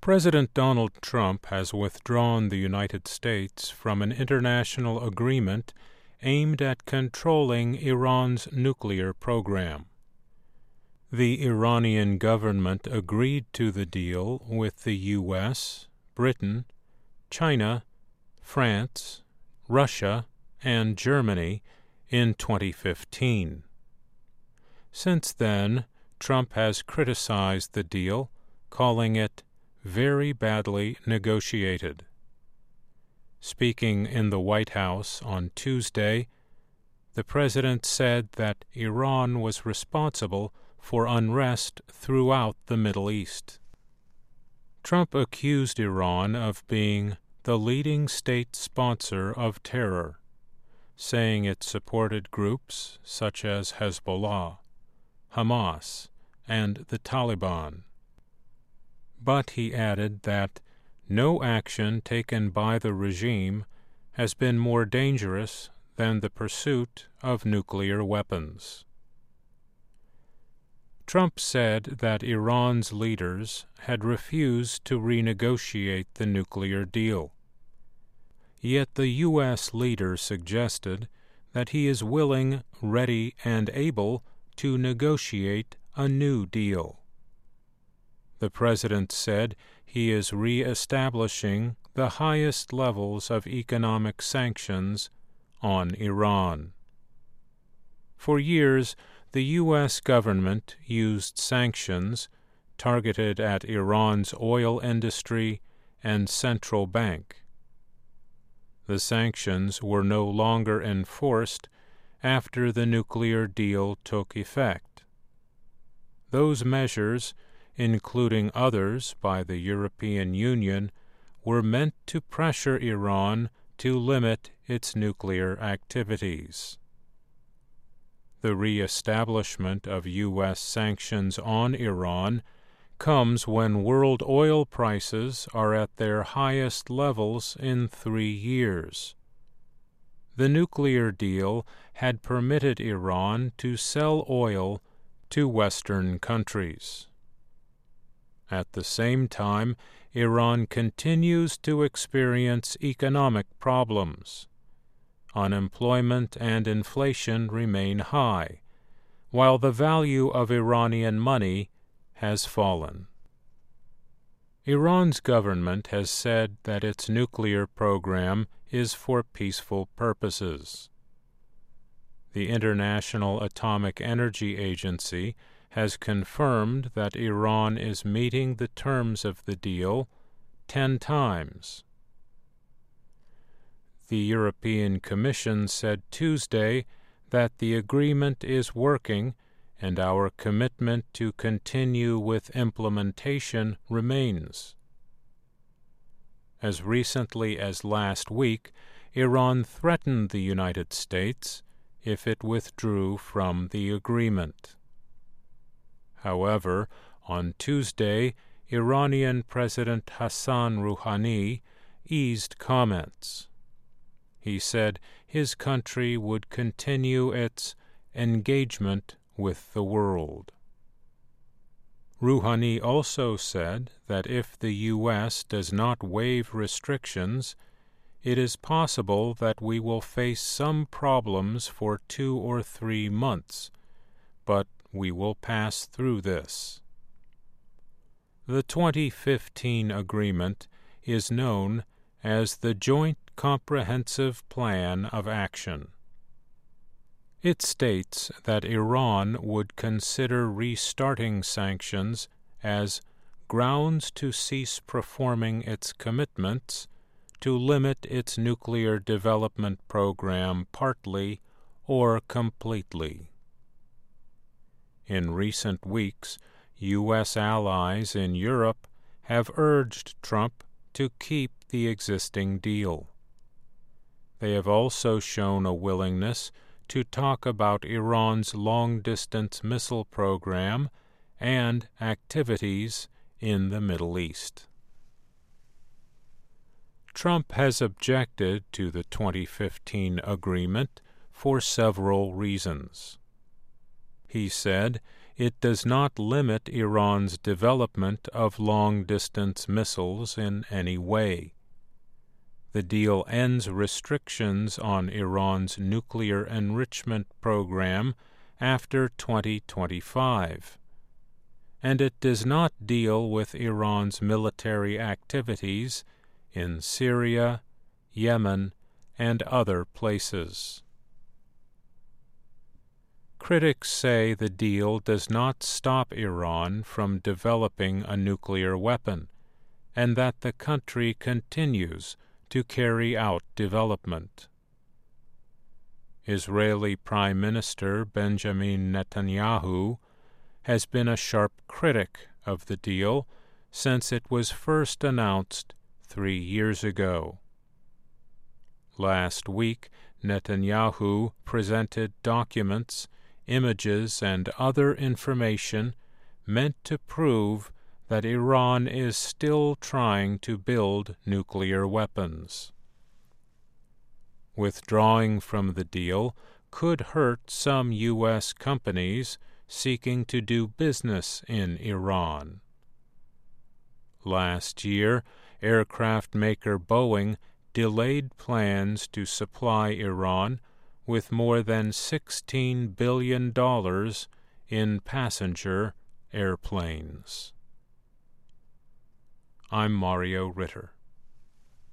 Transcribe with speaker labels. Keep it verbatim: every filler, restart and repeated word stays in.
Speaker 1: President Donald Trump has withdrawn the United States from an international agreement aimed at controlling Iran's nuclear program. The Iranian government agreed to the deal with the U S, Britain, China, France, Russia, and Germany in twenty fifteen. Since then, Trump has criticized the deal, calling it very badly negotiated. Speaking in the White House on Tuesday, the president said that Iran was responsible for unrest throughout the Middle East. Trump accused Iran of being the leading state sponsor of terror, saying it supported groups such as Hezbollah, Hamas, and the Taliban. But he added that no action taken by the regime has been more dangerous than the pursuit of nuclear weapons. Trump said that Iran's leaders had refused to renegotiate the nuclear deal. Yet the U S leader suggested that he is willing, ready, and able to negotiate a new deal. The president said he is re-establishing the highest levels of economic sanctions on Iran. For years, the U S government used sanctions targeted at Iran's oil industry and central bank. The sanctions were no longer enforced after the nuclear deal took effect. Those measures, including others by the European Union, were meant to pressure Iran to limit its nuclear activities. The re-establishment of U S sanctions on Iran comes when world oil prices are at their highest levels in three years. The nuclear deal had permitted Iran to sell oil to Western countries. At the same time, Iran continues to experience economic problems. Unemployment and inflation remain high, while the value of Iranian money has fallen. Iran's government has said that its nuclear program is for peaceful purposes. The International Atomic Energy Agency has confirmed that Iran is meeting the terms of the deal ten times. The European Commission said Tuesday that the agreement is working and our commitment to continue with implementation remains. As recently as last week, Iran threatened the United States if it withdrew from the agreement. However, on Tuesday, Iranian President Hassan Rouhani eased comments. He said his country would continue its engagement with the world. Rouhani also said that if the U S does not waive restrictions, it is possible that we will face some problems for two or three months, but we will pass through this. The twenty fifteen agreement is known as the Joint Comprehensive Plan of Action. It states that Iran would consider restarting sanctions as grounds to cease performing its commitments to limit its nuclear development program partly or completely. In recent weeks, U S allies in Europe have urged Trump to keep the existing deal. They have also shown a willingness to talk about Iran's long-distance missile program and activities in the Middle East. Trump has objected to the twenty fifteen agreement for several reasons. He said it does not limit Iran's development of long-distance missiles in any way. The deal ends restrictions on Iran's nuclear enrichment program after twenty twenty-five, and it does not deal with Iran's military activities in Syria, Yemen, and other places. Critics say the deal does not stop Iran from developing a nuclear weapon, and that the country continues to carry out development. Israeli Prime Minister Benjamin Netanyahu has been a sharp critic of the deal since it was first announced three years ago. Last week, Netanyahu presented documents, images, and other information meant to prove that Iran is still trying to build nuclear weapons. Withdrawing from the deal could hurt some U S companies seeking to do business in Iran. Last year, aircraft maker Boeing delayed plans to supply Iran with more than sixteen billion dollars in passenger airplanes. I'm Mario Ritter.